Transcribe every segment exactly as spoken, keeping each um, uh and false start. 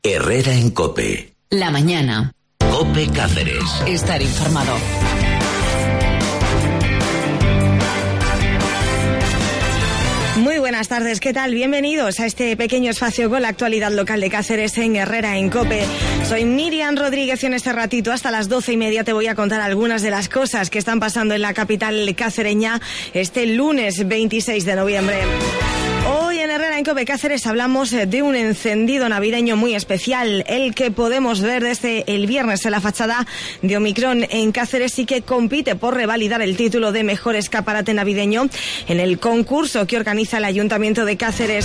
Herrera en COPE. La mañana. COPE Cáceres. Estar informado. Muy buenas tardes, ¿qué tal? Bienvenidos a este pequeño espacio con la actualidad local de Cáceres en Herrera en COPE. Soy Miriam Rodríguez y en este ratito hasta las doce y media te voy a contar algunas de las cosas que están pasando en la capital cacereña este lunes veintiséis de noviembre. Hoy en Herrera en COPE Cáceres hablamos de un encendido navideño muy especial, el que podemos ver desde el viernes en la fachada de Omicron en Cáceres y que compite por revalidar el título de mejor escaparate navideño en el concurso que organiza el Ayuntamiento de Cáceres.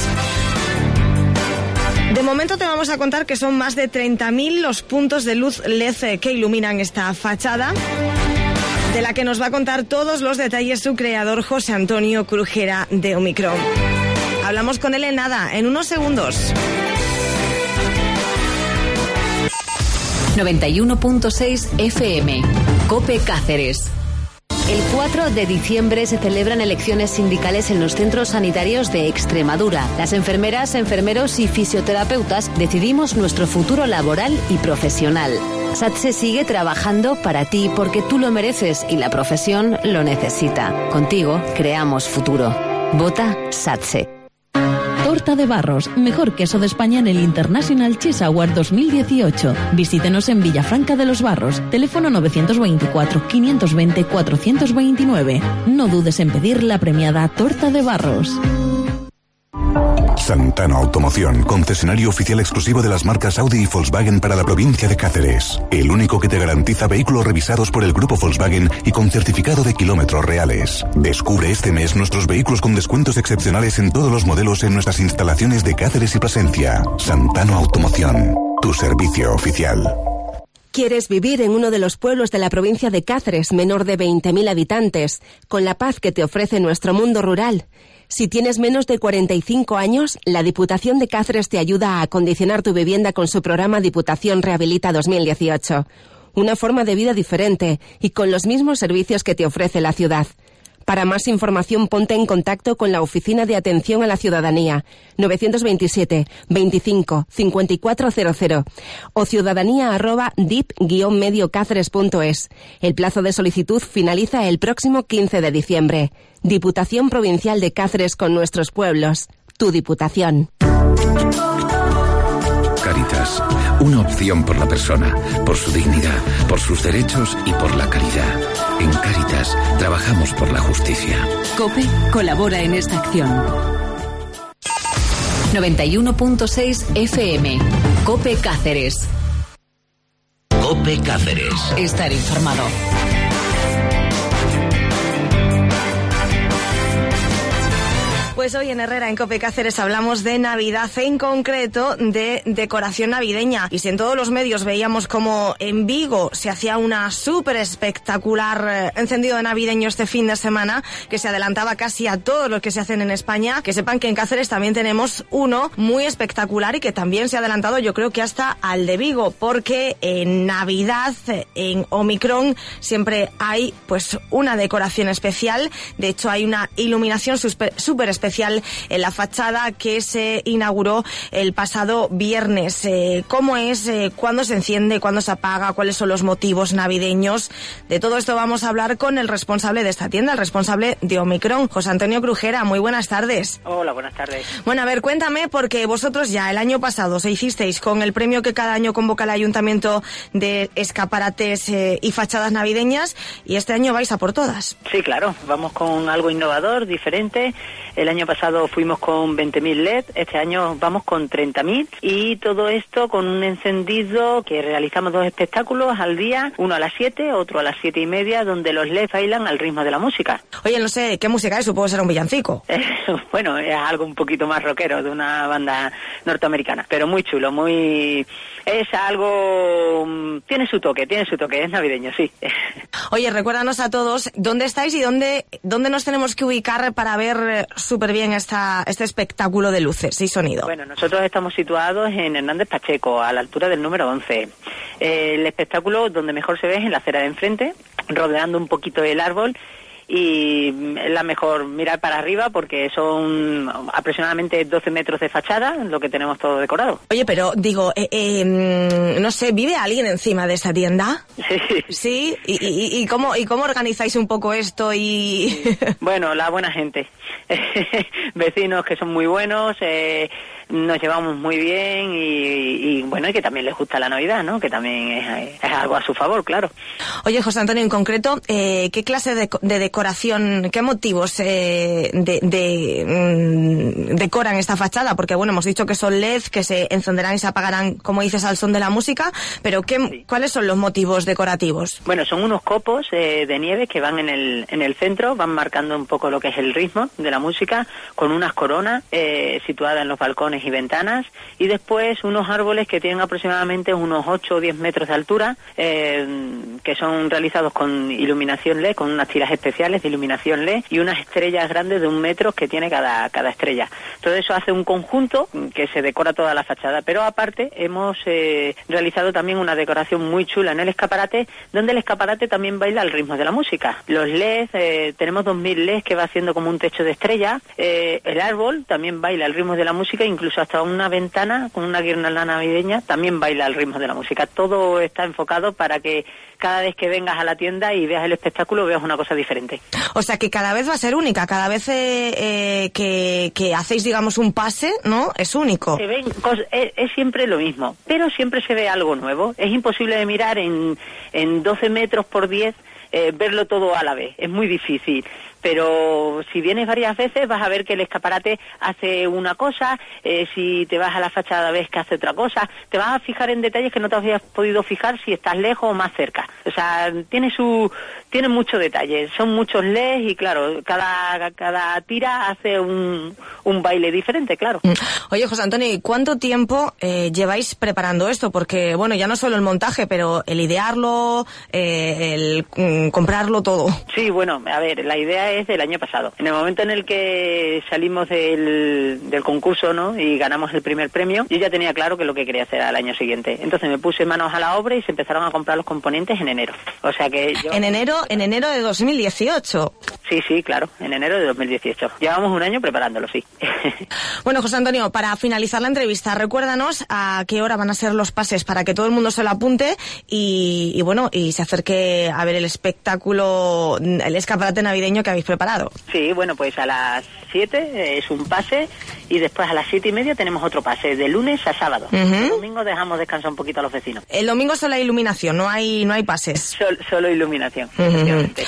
De momento te vamos a contar que son más de treinta mil los puntos de luz L E D que iluminan esta fachada, de la que nos va a contar todos los detalles su creador José Antonio Crujera de Omicron. Hablamos con él en nada, en unos segundos. noventa y uno punto seis F M, COPE Cáceres. El cuatro de diciembre se celebran elecciones sindicales en los centros sanitarios de Extremadura. Las enfermeras, enfermeros y fisioterapeutas decidimos nuestro futuro laboral y profesional. SATSE sigue trabajando para ti porque tú lo mereces y la profesión lo necesita. Contigo creamos futuro. Vota SATSE. Torta de Barros, mejor queso de España en el International Cheese Award dos mil dieciocho. Visítenos en Villafranca de los Barros, teléfono novecientos veinticuatro, quinientos veinte, cuatrocientos veintinueve. No dudes en pedir la premiada Torta de Barros. Santano Automoción, concesionario oficial exclusivo de las marcas Audi y Volkswagen para la provincia de Cáceres. El único que te garantiza vehículos revisados por el grupo Volkswagen y con certificado de kilómetros reales. Descubre este mes nuestros vehículos con descuentos excepcionales en todos los modelos en nuestras instalaciones de Cáceres y Plasencia. Santano Automoción, tu servicio oficial. ¿Quieres vivir en uno de los pueblos de la provincia de Cáceres, menor de veinte mil habitantes, con la paz que te ofrece nuestro mundo rural? Si tienes menos de cuarenta y cinco años, la Diputación de Cáceres te ayuda a acondicionar tu vivienda con su programa Diputación Rehabilita dos mil dieciocho. Una forma de vida diferente y con los mismos servicios que te ofrece la ciudad. Para más información ponte en contacto con la Oficina de Atención a la Ciudadanía novecientos veintisiete, veinticinco, cincuenta y cuatro cero cero o ciudadanía arroba dip guion medio cáceres punto es. El plazo de solicitud finaliza el próximo quince de diciembre. Diputación Provincial de Cáceres con nuestros pueblos. Tu Diputación. Cáritas, una opción por la persona, por su dignidad, por sus derechos y por la caridad. En Cáritas trabajamos por la justicia. COPE colabora en esta acción. noventa y uno punto seis F M, COPE Cáceres. COPE Cáceres. Estar informado. Pues hoy en Herrera en COPE Cáceres hablamos de Navidad, en concreto de decoración navideña. Y si en todos los medios veíamos como en Vigo se hacía una súper espectacular encendido navideño este fin de semana, que se adelantaba casi a todos los que se hacen en España, que sepan que en Cáceres también tenemos uno muy espectacular y que también se ha adelantado yo creo que hasta al de Vigo, porque en Navidad, en Omicron, siempre hay pues una decoración especial. De hecho hay una iluminación súper especial especial en la fachada que se inauguró el pasado viernes. Eh, ¿Cómo es? Eh, ¿Cuándo se enciende? ¿Cuándo se apaga? ¿Cuáles son los motivos navideños? De todo esto vamos a hablar con el responsable de esta tienda, el responsable de Omicron, José Antonio Crujera. Muy buenas tardes. Hola, buenas tardes. Bueno, a ver, cuéntame, porque vosotros ya el año pasado se hicisteis con el premio que cada año convoca el Ayuntamiento de escaparates eh, y fachadas navideñas, y este año vais a por todas. Sí, claro, vamos con algo innovador, diferente. El año pasado fuimos con veinte mil L E D, este año vamos con treinta mil, y todo esto con un encendido que realizamos dos espectáculos al día, uno a las siete, otro a las siete y media, donde los L E D bailan al ritmo de la música. Oye, no sé, ¿qué música es? Supongo ser un villancico. Bueno, es algo un poquito más rockero, de una banda norteamericana, pero muy chulo, muy... es algo... tiene su toque, tiene su toque, es navideño, sí. Oye, recuérdanos a todos dónde estáis y dónde, dónde nos tenemos que ubicar para ver súper bien esta, este espectáculo de luces y sonido. Bueno, nosotros estamos situados en Hernández Pacheco, a la altura del número once. Eh, el espectáculo donde mejor se ve es en la acera de enfrente, rodeando un poquito el árbol, y es la mejor mirar para arriba porque son aproximadamente doce metros de fachada, lo que tenemos todo decorado. Oye, pero digo, eh, eh, no sé, ¿vive alguien encima de esta tienda? Sí. ¿Sí? ¿Y, y, y, cómo, y cómo organizáis un poco esto? y Bueno, la buena gente. Vecinos que son muy buenos, eh, nos llevamos muy bien y, y bueno, y que también les gusta la Navidad, ¿no? Que también es, es algo a su favor, claro. Oye, José Antonio, en concreto, eh, ¿qué clase de, de decoración, qué motivos eh, de, de, mm, decoran esta fachada? Porque bueno, hemos dicho que son L E D, que se encenderán y se apagarán, como dices, al son de la música, pero ¿qué, sí. ¿cuáles son los motivos decorativos? Bueno, son unos copos eh, de nieve que van en el, en el centro, van marcando un poco lo que es el ritmo de la música, con unas coronas eh, situadas en los balcones y ventanas, y después unos árboles que tienen aproximadamente unos ocho o diez metros de altura, eh, que son realizados con iluminación L E D, con unas tiras especiales de iluminación L E D y unas estrellas grandes de un metro que tiene cada, cada estrella. Todo eso hace un conjunto que se decora toda la fachada, pero aparte hemos eh, realizado también una decoración muy chula en el escaparate, donde el escaparate también baila al ritmo de la música. Los L E D, eh, tenemos dos mil L E D que va haciendo como un techo de estrella, eh, el árbol también baila al ritmo de la música, incluso hasta una ventana con una guirnalda navideña también baila al ritmo de la música. Todo está enfocado para que cada vez que vengas a la tienda y veas el espectáculo veas una cosa diferente. O sea que cada vez va a ser única, cada vez eh, eh, que, que hacéis, digamos, un pase, ¿no? Es único. Se ven cosas, es, es siempre lo mismo, pero siempre se ve algo nuevo. Es imposible de mirar en, en doce metros por diez, eh, verlo todo a la vez. Es muy difícil. Pero si vienes varias veces vas a ver que el escaparate hace una cosa, eh, si te vas a la fachada ves que hace otra cosa, te vas a fijar en detalles que no te habías podido fijar si estás lejos o más cerca. O sea, tiene su tiene mucho detalle, son muchos L E Ds y claro, cada cada tira hace un, un baile diferente, claro. Oye, José Antonio, ¿y cuánto tiempo eh, lleváis preparando esto? Porque, bueno, ya no solo el montaje, pero el idearlo, eh, el mm, comprarlo, todo. Sí, bueno, a ver, la idea es del año pasado. En el momento en el que salimos del, del concurso, ¿no? Y ganamos el primer premio, yo ya tenía claro que lo que quería hacer al año siguiente. Entonces me puse manos a la obra y se empezaron a comprar los componentes en enero. O sea que yo... En enero, en enero de dos mil dieciocho. Sí, sí, claro, en enero de dos mil dieciocho. Llevamos un año preparándolo, sí. Bueno, José Antonio, para finalizar la entrevista, recuérdanos a qué hora van a ser los pases para que todo el mundo se lo apunte y, y bueno, y se acerque a ver el espectáculo, el escaparate navideño que habéis preparado. Sí, bueno, pues a las siete es un pase y después a las siete y media tenemos otro pase, de lunes a sábado. Uh-huh. El domingo dejamos descansar un poquito a los vecinos. El domingo solo hay iluminación, no hay no hay pases. Sol, solo iluminación, uh-huh. Efectivamente.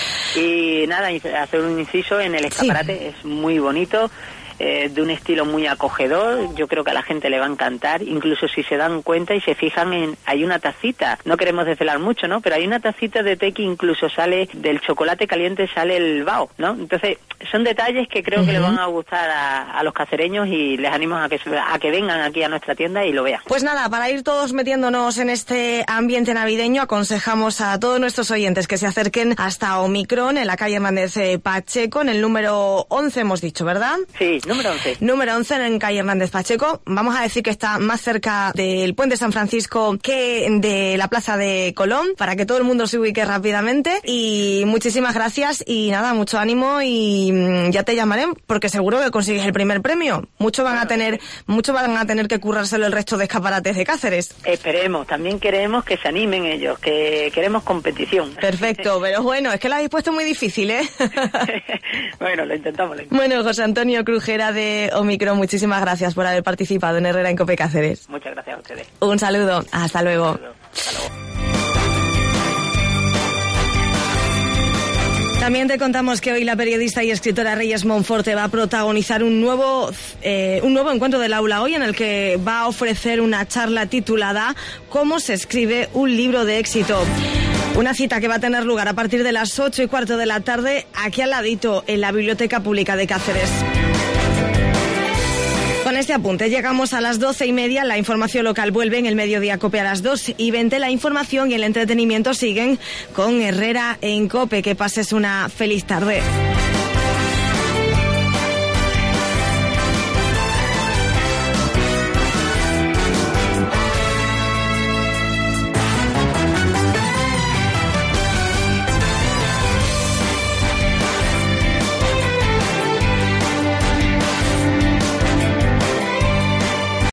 Y nada, hacer un inciso en el escaparate, sí. Es muy bonito. Eh, de un estilo muy acogedor, yo creo que a la gente le va a encantar, incluso si se dan cuenta y se fijan en, hay una tacita, no queremos desvelar mucho, ¿no? Pero hay una tacita de té que incluso sale, del chocolate caliente sale el bao, ¿no? Entonces, son detalles que creo uh-huh. que le van a gustar a, a los cacereños y les animo a que, a que vengan aquí a nuestra tienda y lo vean. Pues nada, para ir todos metiéndonos en este ambiente navideño, aconsejamos a todos nuestros oyentes que se acerquen hasta Omicron, en la calle Hernández Pacheco, en el número once hemos dicho, ¿verdad? Sí. Número once. Número once en calle Hernández Pacheco. Vamos a decir que está más cerca del Puente San Francisco que de la Plaza de Colón, para que todo el mundo se ubique rápidamente. Y muchísimas gracias y nada, mucho ánimo y ya te llamaré porque seguro que consigues el primer premio. Muchos van a tener, muchos van a tener que currárselo el resto de escaparates de Cáceres. Esperemos, también queremos que se animen ellos, que queremos competición. Perfecto, pero bueno, es que lo habéis puesto muy difícil, ¿eh? Bueno, lo intentamos, lo intentamos. Bueno, José Antonio Crujera de Omicron, muchísimas gracias por haber participado en Herrera en Cope Cáceres. Muchas gracias a ustedes. Un saludo, hasta luego. Un saludo. Hasta luego. También te contamos que hoy la periodista y escritora Reyes Monforte va a protagonizar un nuevo, eh, un nuevo encuentro del aula hoy, en el que va a ofrecer una charla titulada ¿Cómo se escribe un libro de éxito? Una cita que va a tener lugar a partir de las ocho y cuarto de la tarde, aquí al ladito, en la Biblioteca Pública de Cáceres. Con este apunte llegamos a las doce y media. La información local vuelve en el Mediodía Cope a las dos y veinte. La información y el entretenimiento siguen con Herrera en Cope. Que pases una feliz tarde.